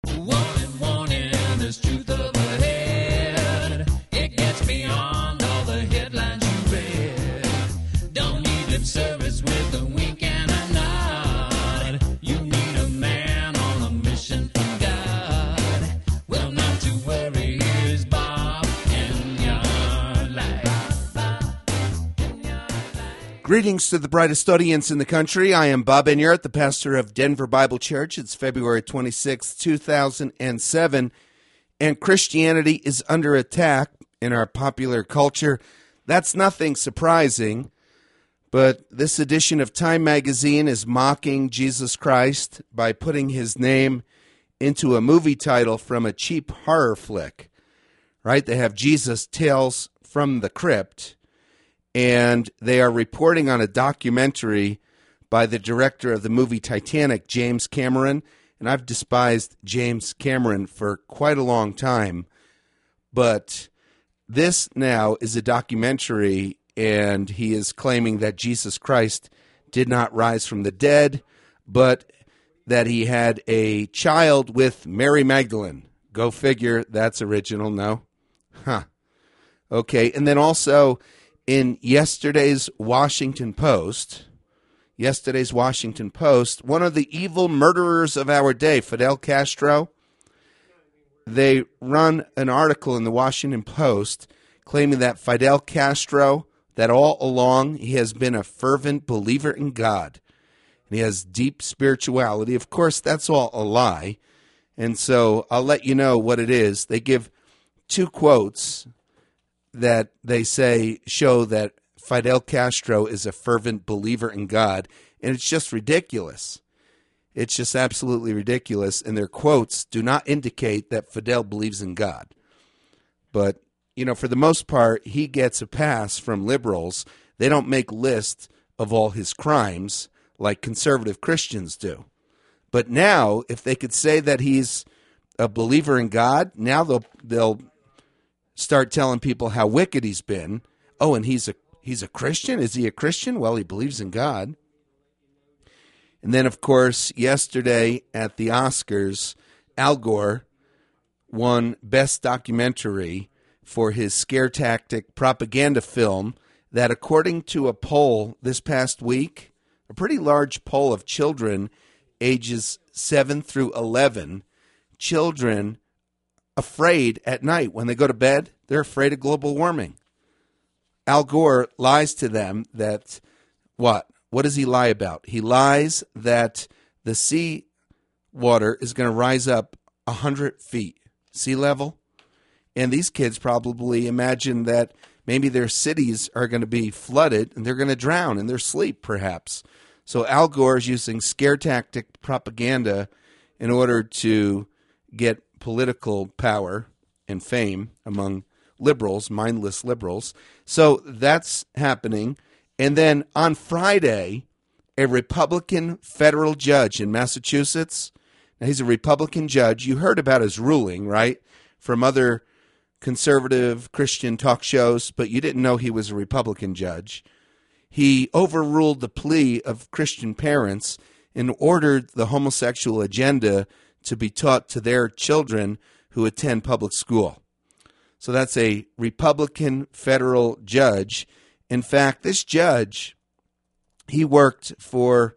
Warning, warning, there's truth up ahead. It gets beyond all the headlines you read. Don't need lip service with a wink and a nod. You need a man on a mission from God. Well, not to worry, here's Bob in your life. Greetings to the brightest audience in the country. I am Bob Enyart, the pastor of Denver Bible Church. It's February 26, 2007, and Christianity is under attack in our popular culture. That's nothing surprising, but this edition of Time magazine is mocking Jesus Christ by putting his name into a movie title from a cheap horror flick, right? They have Jesus Tales from the Crypt, and they are reporting on a documentary by the director of the movie Titanic, James Cameron. And I've despised James Cameron for quite a long time. But this now is a documentary, and he is claiming that Jesus Christ did not rise from the dead, but that he had a child with Mary Magdalene. Go figure, that's original, no? Huh. Okay, and then also in yesterday's Washington Post, one of the evil murderers of our day, Fidel Castro, they run an article in the Washington Post claiming that Fidel Castro, that all along he has been a fervent believer in God. And he has deep spirituality. Of course, that's all a lie. And so I'll let you know what it is. They give two quotes that they say show that Fidel Castro is a fervent believer in God, and it's just ridiculous. It's just absolutely ridiculous, and their quotes do not indicate that Fidel believes in God. But, you know, for the most part, he gets a pass from liberals. They don't make lists of all his crimes like conservative Christians do. But now, if they could say that he's a believer in God, now they'll start telling people how wicked he's been. Oh, and he's a Christian? Is he a Christian? Well, he believes in God. And then, of course, yesterday at the Oscars, Al Gore won Best Documentary for his scare tactic propaganda film that, according to a poll this past week, a pretty large poll of children ages 7 through 11, children afraid at night when they go to bed, they're afraid of global warming. Al Gore lies to them that, what? What does he lie about? He lies that the sea water is going to rise up 100 feet, sea level. And these kids probably imagine that maybe their cities are going to be flooded and they're going to drown in their sleep, perhaps. So Al Gore is using scare tactic propaganda in order to get political power and fame among liberals, mindless liberals. So that's happening. And then on Friday, a Republican federal judge in Massachusetts, now he's a Republican judge. You heard about his ruling, right, from other conservative Christian talk shows, but you didn't know he was a Republican judge. He overruled the plea of Christian parents and ordered the homosexual agenda to be taught to their children who attend public school. So that's a Republican federal judge. In fact, this judge, he worked for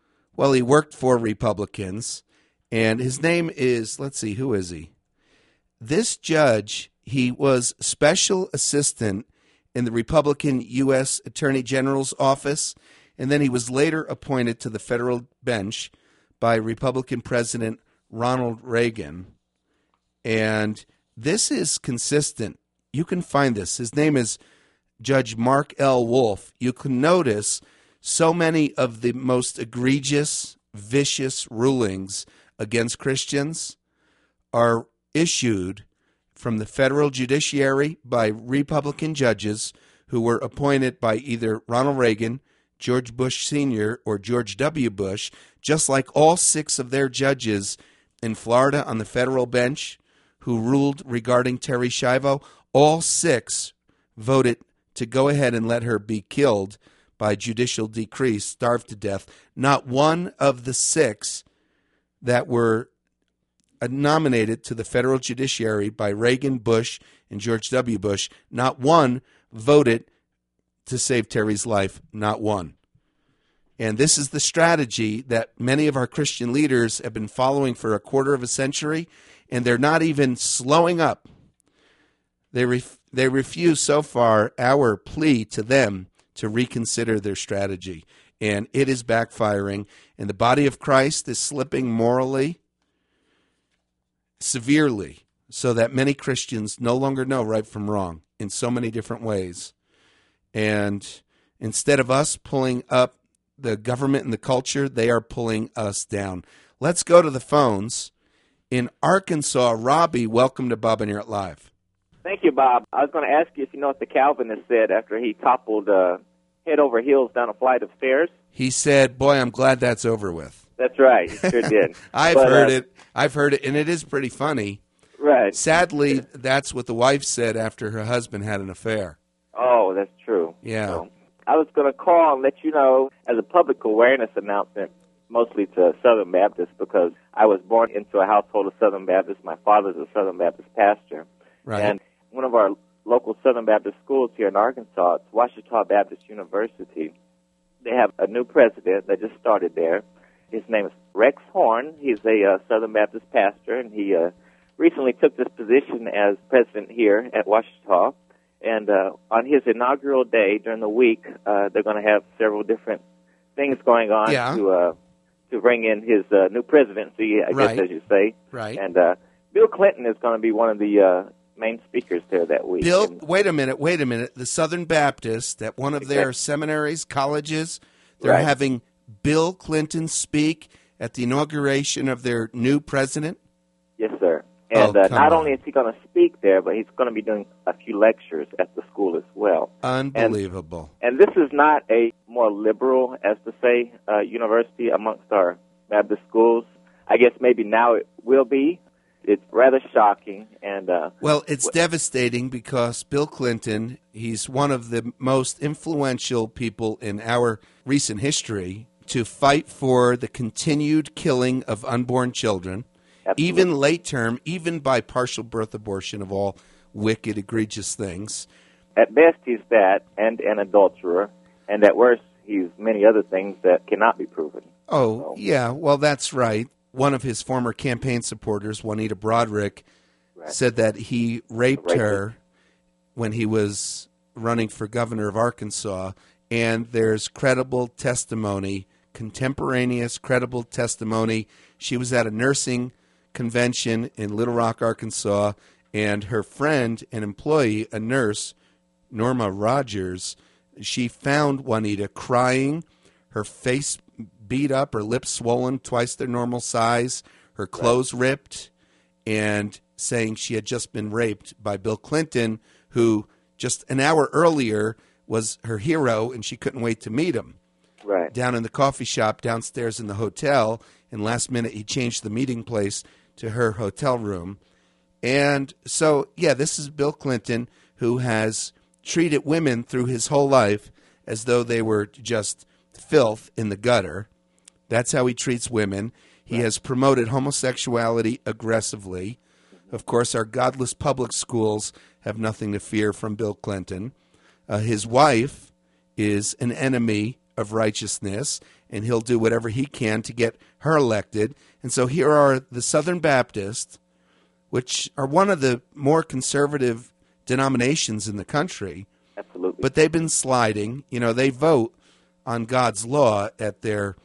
Republicans, and his name is, let's see, who is he? This judge, he was special assistant in the Republican U.S. Attorney General's office, and then he was later appointed to the federal bench by Republican President Ronald Reagan. And this is consistent. You can find this. His name is Judge Mark L. Wolf. You can notice so many of the most egregious, vicious rulings against Christians are issued from the federal judiciary by Republican judges who were appointed by either Ronald Reagan, George Bush Sr., or George W. Bush, just like all 6 of their judges in Florida on the federal bench who ruled regarding Terri Schiavo. All 6 voted to go ahead and let her be killed by judicial decree, starved to death. Not one of the 6 that were nominated to the federal judiciary by Reagan, Bush, and George W. Bush, not one voted to save Terry's life, not one. And this is the strategy that many of our Christian leaders have been following for a quarter of a century, and they're not even slowing up. They refuse so far our plea to them to reconsider their strategy, and it is backfiring. And the body of Christ is slipping morally severely, so that many Christians no longer know right from wrong in so many different ways. And instead of us pulling up the government and the culture, they are pulling us down. Let's go to the phones. In Arkansas, Robbie, welcome to Bob and Eric Live. Thank you, Bob. I was going to ask you if you know what the Calvinist said after he toppled head over heels down a flight of stairs. He said, boy, I'm glad that's over with. That's right. He sure did. I've heard it, and it is pretty funny. Right. Sadly, that's what the wife said after her husband had an affair. Oh, that's true. Yeah. So, I was going to call and let you know, as a public awareness announcement, mostly to Southern Baptists, because I was born into a household of Southern Baptists. My father's a Southern Baptist pastor. Right. And one of our local Southern Baptist schools here in Arkansas, it's Ouachita Baptist University. They have a new president that just started there. His name is Rex Horn. He's a Southern Baptist pastor, and he recently took this position as president here at Ouachita. And on his inaugural day during the week, they're going to have several different things going on to bring in his new presidency, I guess, as you say. Right. And Bill Clinton is going to be one of the main speakers there that week. Bill, wait a minute. The Southern Baptists, at one of their seminaries, colleges, they're having Bill Clinton speak at the inauguration of their new president? Yes, sir. And not only is he going to speak there, but he's going to be doing a few lectures at the school as well. Unbelievable. And this is not a more liberal, as to say, university amongst our Baptist schools. I guess maybe now it will be. It's rather shocking. And well, it's devastating because Bill Clinton, he's one of the most influential people in our recent history to fight for the continued killing of unborn children. Absolutely. Even late term, even by partial birth abortion, of all wicked, egregious things. At best, he's that and an adulterer, and at worst, he's many other things that cannot be proven. Oh, yeah, well, that's right. One of his former campaign supporters, Juanita Broderick, said that he raped her when he was running for governor of Arkansas, and there's credible testimony, contemporaneous credible testimony. She was at a nursing convention in Little Rock, Arkansas, and her friend, an employee, a nurse, Norma Rogers, she found Juanita crying, her face beat up, her lips swollen twice their normal size, her clothes ripped, and saying she had just been raped by Bill Clinton, who just an hour earlier was her hero, and she couldn't wait to meet him. Right. Down in the coffee shop downstairs in the hotel, and last minute he changed the meeting place to her hotel room. And so, yeah, this is Bill Clinton, who has treated women through his whole life as though they were just filth in the gutter. That's how he treats women. He has promoted homosexuality aggressively. Of course, our godless public schools have nothing to fear from Bill Clinton. His wife is an enemy of righteousness, and he'll do whatever he can to get her elected. And so here are the Southern Baptists, which are one of the more conservative denominations in the country. Absolutely. But they've been sliding. You know, they vote on God's law at their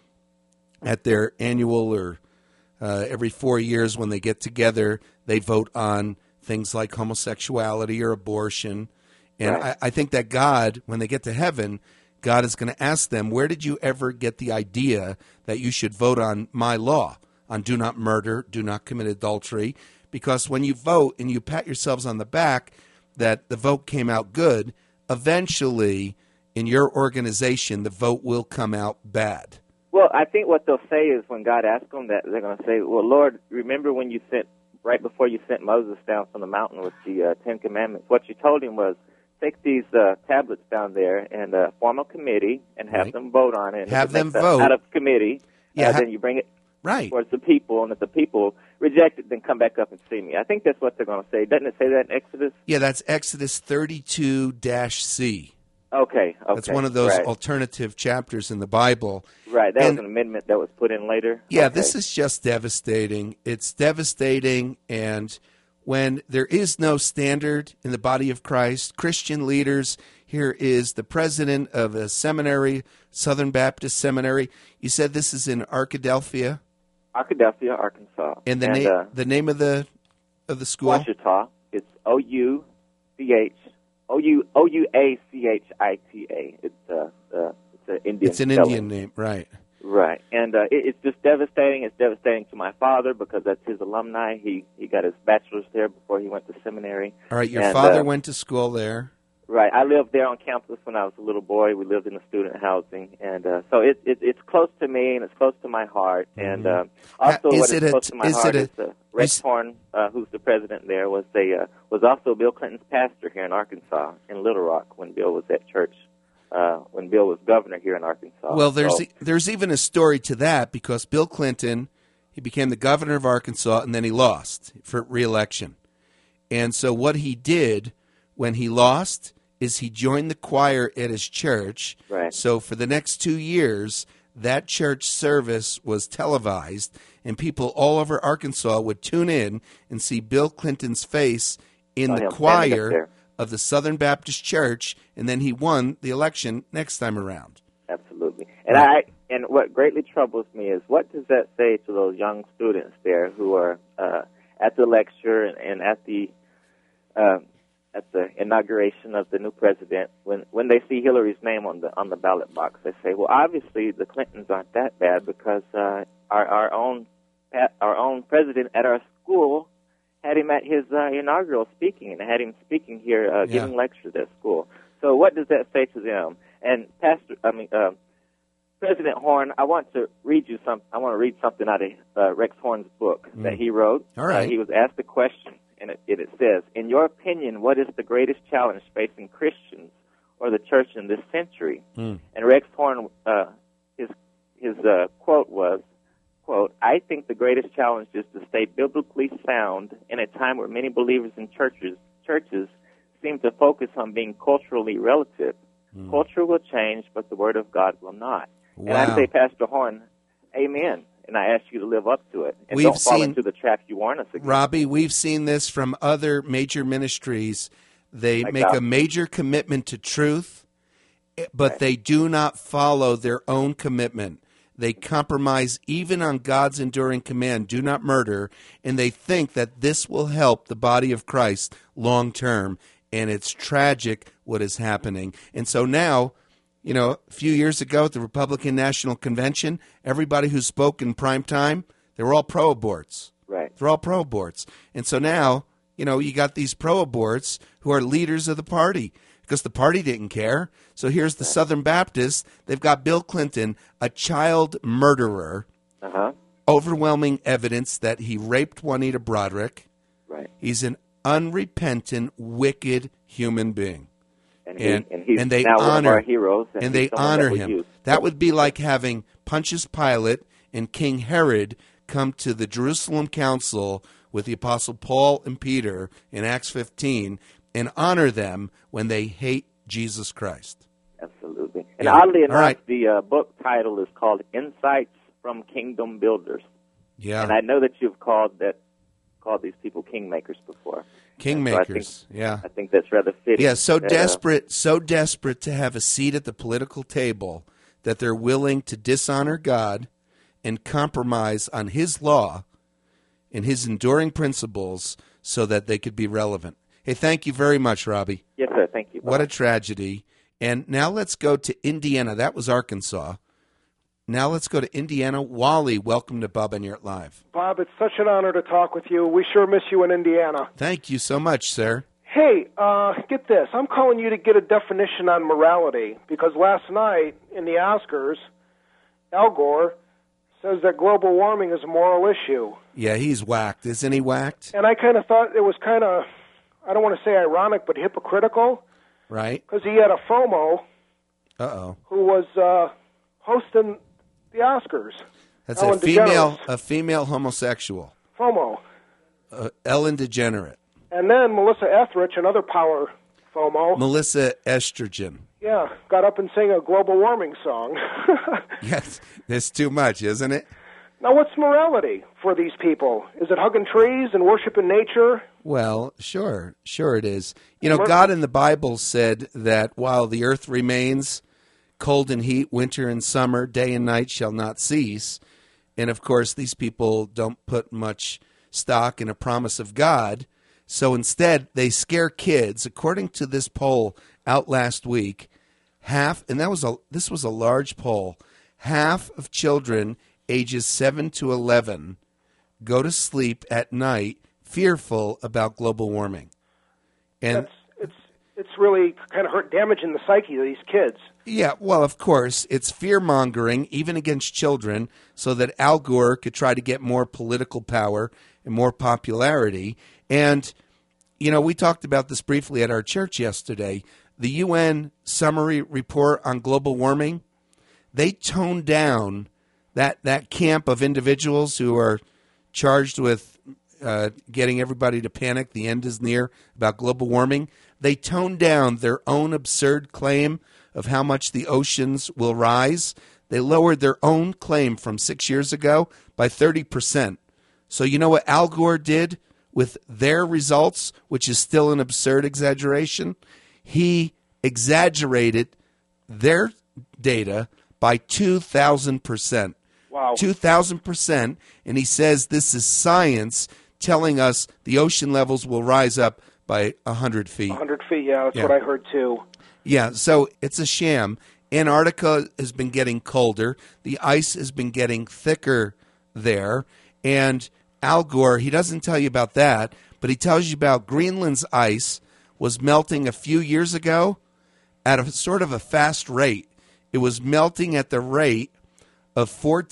annual or every 4 years when they get together. They vote on things like homosexuality or abortion. And I think that God, when they get to heaven, God is going to ask them, where did you ever get the idea that you should vote on my law, on do not murder, do not commit adultery? Because when you vote and you pat yourselves on the back that the vote came out good, eventually in your organization the vote will come out bad. Well, I think what they'll say is when God asks them that, they're going to say, well, Lord, remember when you sent, right before you sent Moses down from the mountain with the Ten Commandments, what you told him was, take these tablets down there and form a committee and have them vote on it. Have them vote. Out of committee. Yeah, then you bring it Right. towards the people, and if the people reject it, then come back up and see me. I think that's what they're going to say. Doesn't it say that in Exodus? Yeah, that's Exodus 32-C. Okay. That's one of those right. alternative chapters in the Bible. Right, that And- was an amendment that was put in later. Yeah, Okay. this is just devastating. It's devastating, and when there is no standard in the body of Christ, Christian leaders, here is the president of a seminary, Southern Baptist Seminary. You said this is in Arkadelphia, Arkadelphia, Arkansas. and the name of the school? Ouachita. It's Ouachita. It's an Indian. It's an spelling. Indian name, right? Right, and it's just devastating. It's devastating to my father because that's his alumni. He got his bachelor's there before he went to seminary. All right, your And, father went to school there. Right, I lived there on campus when I was a little boy. We lived in the student housing, and so it's close to me and it's close to my heart. And also, Is what it is a- close to my is heart it a- is Rex Horn, who's the president there, was also Bill Clinton's pastor here in Arkansas in Little Rock when Bill was at church. When Bill was governor here in Arkansas. Well, So- there's even a story to that because Bill Clinton, he became the governor of Arkansas and then he lost for re-election. And so what he did when he lost is he joined the choir at his church. Right. So for the next 2 years, that church service was televised, and people all over Arkansas would tune in and see Bill Clinton's face in Saw the him standing up choir there. of the Southern Baptist Church, and then he won the election next time around. Absolutely. And and what greatly troubles me is what does that say to those young students there who are at the lecture and at the inauguration of the new president, when they see Hillary's name on the ballot box, they say, well, obviously the Clintons aren't that bad because our own president at our school had him at his inaugural speaking and had him speaking here, giving lectures at school. So what does that say to them? And President Horn, I want to read something out of Rex Horn's book that he wrote. All right. He was asked a question, and it says, in your opinion, what is the greatest challenge facing Christians or the church in this century? And Rex Horn, his quote was, quote, I think the greatest challenge is to stay biblically sound in a time where many believers in churches seem to focus on being culturally relative. Culture will change, but the Word of God will not. Wow. And I say, Pastor Horn, amen. And I ask you to live up to it. And We've don't fall seen- into the trap you warn us against. Robbie, we've seen this from other major ministries. They Like make that. a major commitment to truth, but they do not follow their own commitment. They compromise even on God's enduring command, do not murder, and they think that this will help the body of Christ long term. And it's tragic what is happening. And so now, a few years ago at the Republican National Convention, everybody who spoke in prime time, they were all pro-aborts. Right. They're all pro-aborts. And so now, you got these pro-aborts who are leaders of the party because the party didn't care. So here's the Southern Baptists. They've got Bill Clinton, a child murderer, overwhelming evidence that he raped Juanita Broderick. Right. He's an unrepentant, wicked human being. And he's they now one of honor our heroes. and they he's someone honor that we him. use. That would be like having Pontius Pilate and King Herod come to the Jerusalem Council with the Apostle Paul and Peter in Acts 15 and honor them when they hate Jesus Christ. Absolutely. And Yeah. oddly All enough, right. the book title is called Insights from Kingdom Builders. Yeah. And I know that you've called these people kingmakers before. Kingmakers. I think that's rather fitting. Yeah, so that, desperate to have a seat at the political table that they're willing to dishonor God and compromise on his law and his enduring principles so that they could be relevant. Hey, thank you very much, Robbie. Yes, sir. Thank you. What a tragedy. And now let's go to Indiana. That was Arkansas. Now let's go to Indiana. Wally, welcome to Bob and Yurt Live. Bob, it's such an honor to talk with you. We sure miss you in Indiana. Thank you so much, sir. Hey, get this. I'm calling you to get a definition on morality because last night in the Oscars, Al Gore says that global warming is a moral issue. Yeah, he's whacked. Isn't he whacked? And I kind of thought it was kind of, I don't want to say ironic, but hypocritical Right? because he had a FOMO Uh-oh. who was hosting the Oscars. That's Ellen DeGeneres. a female homosexual. FOMO. Ellen DeGenerate. And then Melissa Etheridge, another power FOMO. Melissa Estrogen. Yeah, got up and sang a global warming song. Yes, there's too much, isn't it? Now, what's morality for these people? Is it hugging trees and worshiping nature? Well, sure it is. You know, God in the Bible said that while the earth remains, cold and heat, winter and summer, day and night shall not cease. And, of course, these people don't put much stock in a promise of God. So instead, they scare kids. According to this poll out last week, this was a large poll, half of children ages 7 to 11 go to sleep at night fearful about global warming. And it's really kind of damaging the psyche of these kids. Yeah, well, of course, it's fear-mongering, even against children, so that Al Gore could try to get more political power and more popularity. And, you know, we talked about this briefly at our church yesterday. The UN summary report on global warming, they toned down that camp of individuals who are charged with getting everybody to panic, the end is near, about global warming. They toned down their own absurd claim of how much the oceans will rise. They lowered their own claim from 6 years ago by 30%. So you know what Al Gore did with their results, which is still an absurd exaggeration? He exaggerated their data by 2,000%. Wow. 2,000%. And he says this is science telling us the ocean levels will rise up by 100 feet. 100 feet, yeah, that's what I heard too. Yeah, so it's a sham. Antarctica has been getting colder. The ice has been getting thicker there. And Al Gore, he doesn't tell you about that, but he tells you about Greenland's ice was melting a few years ago at a sort of a fast rate. It was melting at the rate of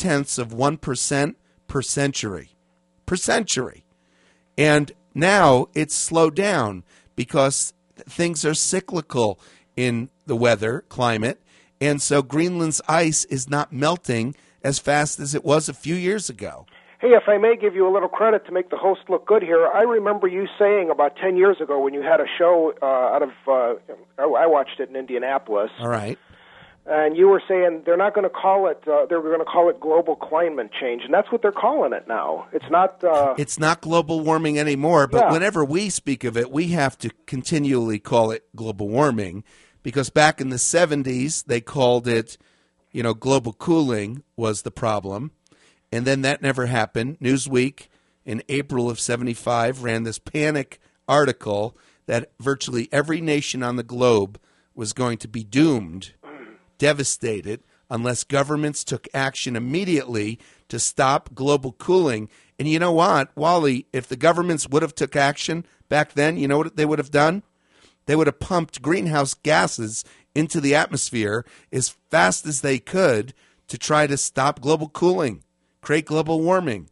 0.4% per century. Per century. And now it's slowed down because things are cyclical in the weather, climate, and so Greenland's ice is not melting as fast as it was a few years ago. Hey, if I may give you a little credit to make the host look good here, I remember you saying about 10 years ago when you had a show I watched it in Indianapolis. All right. And you were saying they're not going to call it, they're going to call it global climate change, and that's what they're calling it now. It's not... It's not global warming anymore, but Yeah. whenever we speak of it, we have to continually call it global warming, because back in the 70s, they called it, global cooling was the problem, and then that never happened. Newsweek in April of 75 ran this panic article that virtually every nation on the globe was going to be doomed, devastated, unless governments took action immediately to stop global cooling. And you know what, Wally, if the governments would have took action back then, you know what they would have done? They would have pumped greenhouse gases into the atmosphere as fast as they could to try to stop global cooling, create global warming.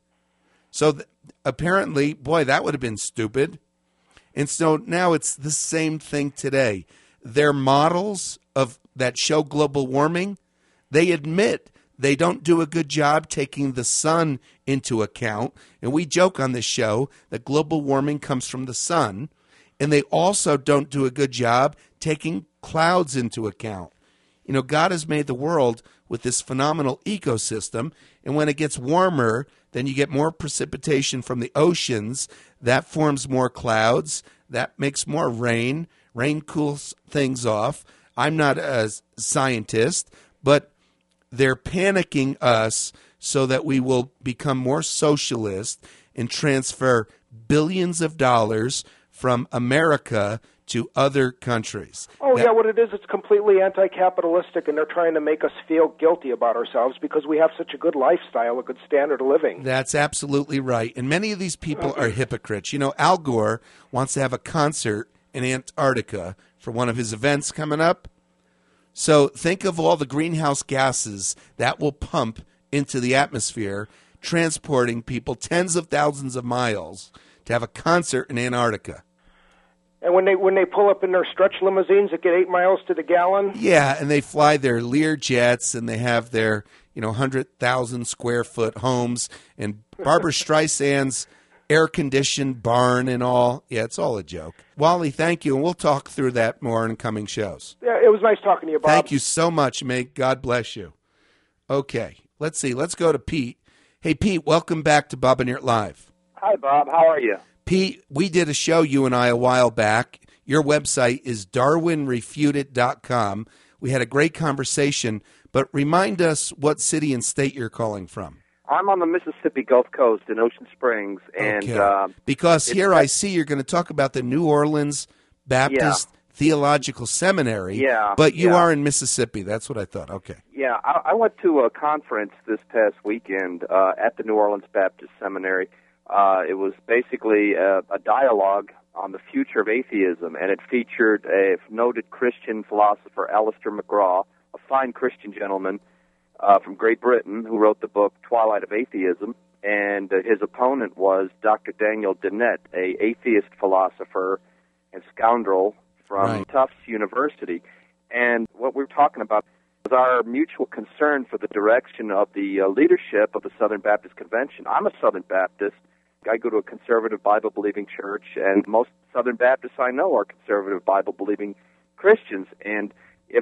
So apparently, boy, that would have been stupid. And so now it's the same thing today. Their models of that show global warming, they admit they don't do a good job taking the sun into account. And we joke on this show that global warming comes from the sun. And they also don't do a good job taking clouds into account. God has made the world with this phenomenal ecosystem. And when it gets warmer, then you get more precipitation from the oceans. That forms more clouds. That makes more rain. Rain cools things off. I'm not a scientist, but they're panicking us so that we will become more socialist and transfer billions of dollars from America to other countries. Yeah, what it is, it's completely anti-capitalistic, and they're trying to make us feel guilty about ourselves because we have such a good lifestyle, a good standard of living. That's absolutely right. And many of these people are hypocrites. Al Gore wants to have a concert in Antarctica for one of his events coming up. So think of all the greenhouse gases that will pump into the atmosphere, transporting people tens of thousands of miles to have a concert in Antarctica. And when they pull up in their stretch limousines that get 8 miles to the gallon. Yeah, and they fly their Lear jets, and they have their 100,000 square foot homes, and Barbara Streisand's air-conditioned barn and all. Yeah, it's all a joke. Wally, thank you, and we'll talk through that more in coming shows. Yeah, it was nice talking to you, Bob. Thank you so much. May God bless you. Okay, let's see. Let's go to Pete. Hey, Pete, welcome back to Bob and Earth Live. Hi, Bob. How are you? Pete, we did a show, you and I, a while back. Your website is darwinrefuted.com. We had a great conversation, but remind us what city and state you're calling from. I'm on the Mississippi Gulf Coast in Ocean Springs. And okay. Because here I see you're going to talk about the New Orleans Baptist Theological Seminary, but you are in Mississippi. That's what I thought. Okay. Yeah, I went to a conference this past weekend at the New Orleans Baptist Seminary. It was basically a dialogue on the future of atheism, and it featured a noted Christian philosopher, Alistair McGraw, a fine Christian gentleman from Great Britain who wrote the book Twilight of Atheism, and his opponent was Dr. Daniel Dennett, a atheist philosopher and scoundrel from Tufts University. And what we were talking about was our mutual concern for the direction of the leadership of the Southern Baptist Convention. I'm a Southern Baptist. I go to a conservative Bible-believing church, and most Southern Baptists I know are conservative Bible-believing Christians. And if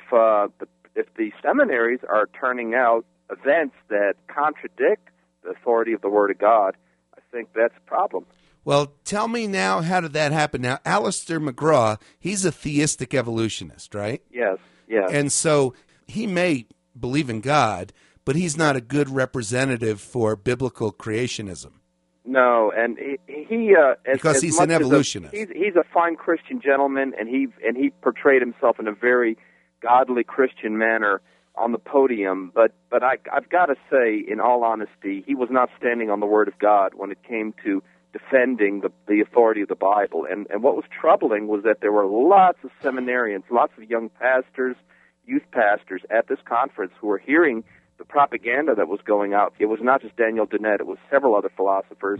the seminaries are turning out events that contradict the authority of the Word of God, I think that's a problem. Well, tell me now, how did that happen? Now, Alistair McGraw, he's a theistic evolutionist, right? Yes. And so he may believe in God, but he's not a good representative for biblical creationism. No, and because he's an evolutionist. He's a fine Christian gentleman, and he portrayed himself in a very godly Christian manner on the podium. But I've got to say, in all honesty, he was not standing on the Word of God when it came to defending the authority of the Bible. And what was troubling was that there were lots of seminarians, lots of young pastors, youth pastors at this conference who were hearing the propaganda that was going out. It was not just Daniel Dennett; it was several other philosophers.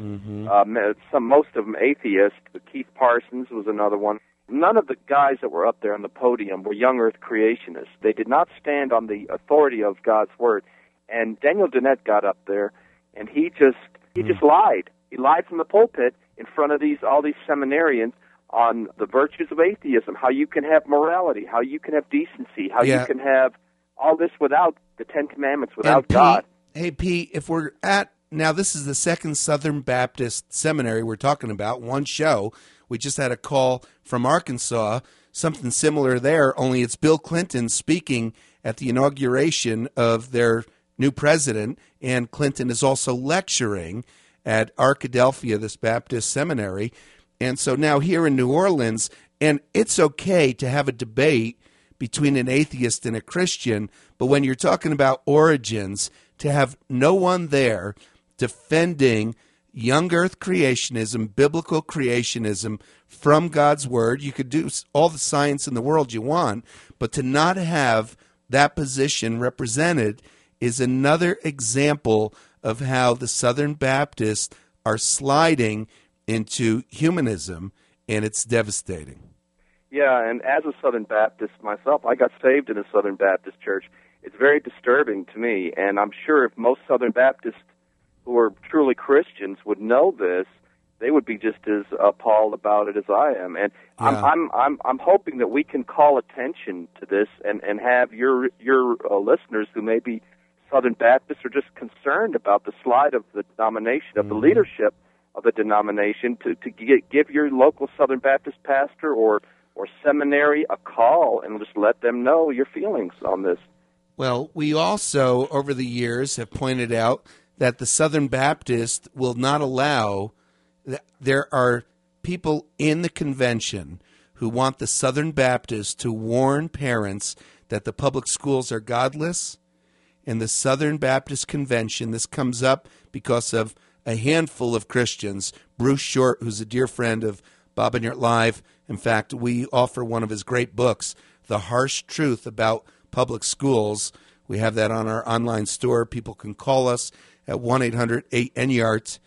Most of them atheists. Keith Parsons was another one. None of the guys that were up there on the podium were young Earth creationists. They did not stand on the authority of God's Word. And Daniel Dennett got up there, and he just lied. He lied from the pulpit in front of all these seminarians on the virtues of atheism, how you can have morality, how you can have decency, how you can have all this without the Ten Commandments, without God. Hey, Pete, if we're now this is the second Southern Baptist Seminary we're talking about, one show. We just had a call from Arkansas, something similar there, only it's Bill Clinton speaking at the inauguration of their new president, and Clinton is also lecturing at Arkadelphia, this Baptist seminary. And so now here in New Orleans, and it's okay to have a debate between an atheist and a Christian, but when you're talking about origins, to have no one there defending young earth creationism, biblical creationism from God's Word, you could do all the science in the world you want, but to not have that position represented is another example of how the Southern Baptists are sliding into humanism, and it's devastating. Yeah, and as a Southern Baptist myself, I got saved in a Southern Baptist church. It's very disturbing to me, and I'm sure if most Southern Baptists who are truly Christians would know this, they would be just as appalled about it as I am. And I'm hoping that we can call attention to this and have your listeners who may be Southern Baptists are just concerned about the slide of the denomination, of the leadership of the denomination, to give your local Southern Baptist pastor or seminary a call and just let them know your feelings on this. Well, we also, over the years, have pointed out that the Southern Baptist will not allow, there are people in the convention who want the Southern Baptist to warn parents that the public schools are godless. In the Southern Baptist Convention, this comes up because of a handful of Christians. Bruce Short, who's a dear friend of Bob and Earth Live. In fact, we offer one of his great books, The Harsh Truth About Public Schools. We have that on our online store. People can call us at 1-800-8-NYART,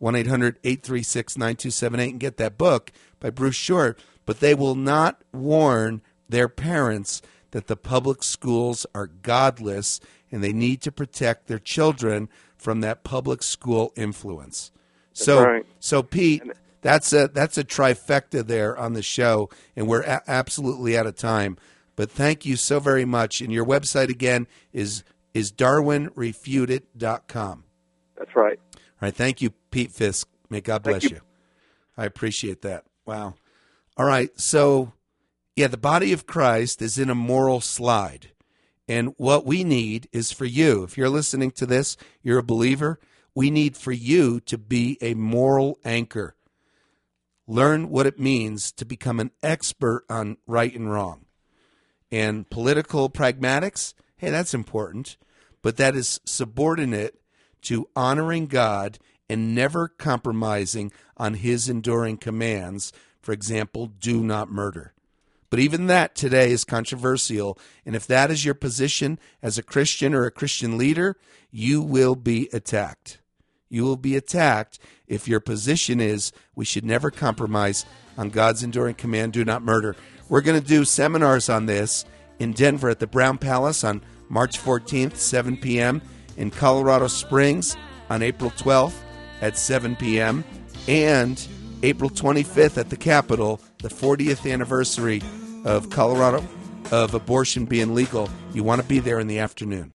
1-800-836-9278, and get that book by Bruce Short. But they will not warn their parents that the public schools are godless and they need to protect their children from that public school influence. Right. So Pete, that's a trifecta there on the show, and we're absolutely out of time. But thank you so very much. And your website again is darwinrefuted.com. That's right. All right. Thank you, Pete Fisk. May God bless you. I appreciate that. Wow. All right. So, yeah, the body of Christ is in a moral slide. And what we need is for you. If you're listening to this, you're a believer, we need for you to be a moral anchor. Learn what it means to become an expert on right and wrong. And political pragmatics, hey, that's important, but that is subordinate to honoring God and never compromising on his enduring commands. For example, do not murder. But even that today is controversial, and if that is your position as a Christian or a Christian leader, you will be attacked. You will be attacked if your position is we should never compromise on God's enduring command, do not murder. We're going to do seminars on this in Denver at the Brown Palace on March 14th, 7 p.m., in Colorado Springs on April 12th at 7 p.m., and April 25th at the Capitol, the 40th anniversary of Colorado of abortion being legal. You want to be there in the afternoon.